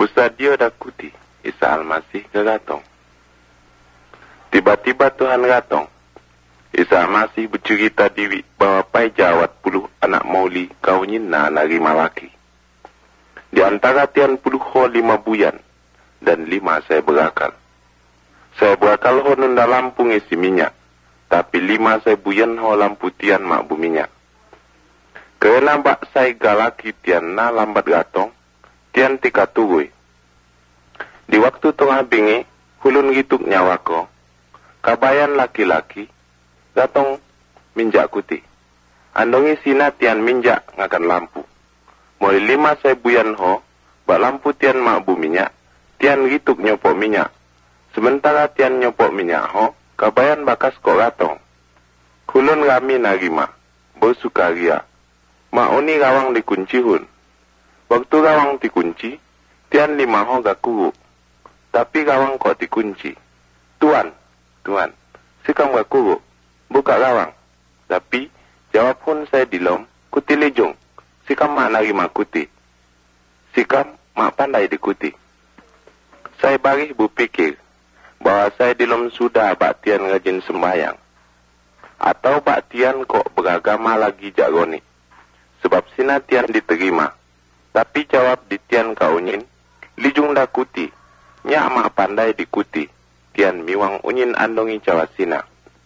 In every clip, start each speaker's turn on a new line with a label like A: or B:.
A: Busadio dakuti, Isa Almasih gagatong. Tiba-tiba Tuhan gatong. Isa Almasih bercerita diri bahwa pai jawat 10 anak mauli kawinna nari malaki. Di antara tian 10 ho 5 buyan dan 5 saya berakal. Saya berakal ho nunda lampu ngisi minyak, tapi 5 saya buyan ho lampu tian mak bu minyak. Kerana bak saya galaki tian na lambat gatong, tian tika turui. Di waktu tengah bingi, hulun gituk nyawako, kabayan laki-laki, gatong minjak kuti. Andongi sina tian minjak ngakan lampu. Mulai 5 saya buyan ho, bak lampu tian mak bu minyak, tian gituk nyopok minyak. Sementara tian nyopok minyak ho, kabayan bakas kok gatong. Hulun kami narima, bersukaria. Mak oni gawang dikunci hun. Waktu gawang dikunci, tian 5 ho gak kuruk. Tapi gawang kok dikunci. Tuan, sikam gak kuruk. Buka gawang. Tapi, jawab pun saya dilom, kuti lejong. Sikam mak narima kuti. Sikam mak pandai dikuti. Saya bari berpikir, bahwa saya dilom sudah bak tian ngajin sembahyang. Atau bak tian kok beragama lagi jagoni. Sebab sina tian diterima. Tapi jawab di tian kaunin, lijung dakuti. Nyak mak pandai dikuti. Tian miwang unyin andongi jawa sina.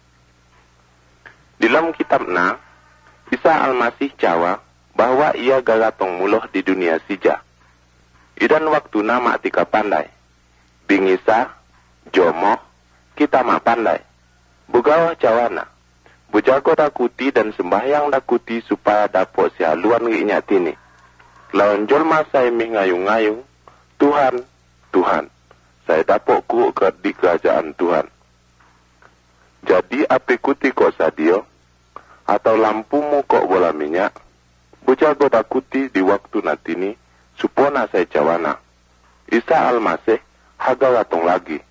A: Dalam kitab na, Isa Almasih Jawa bahwa ia gagatong muloh di dunia sija. Idan waktu na mak tika pandai. Bingisa, jomo, kita mak pandai. Bugawah cawana. Bujago dakuti dan sembahyang dakuti supaya dapok si haluan nginya tini. Lawan jolma saya ngayung-ngayung, Tuhan, saya dapok ku di kerajaan Tuhan. Jadi api kuti kok sadio, atau lampumu kok bola minyak, bujago dakuti di waktu natini, supona saya cawana. Isa Almasih haga gatong lagi.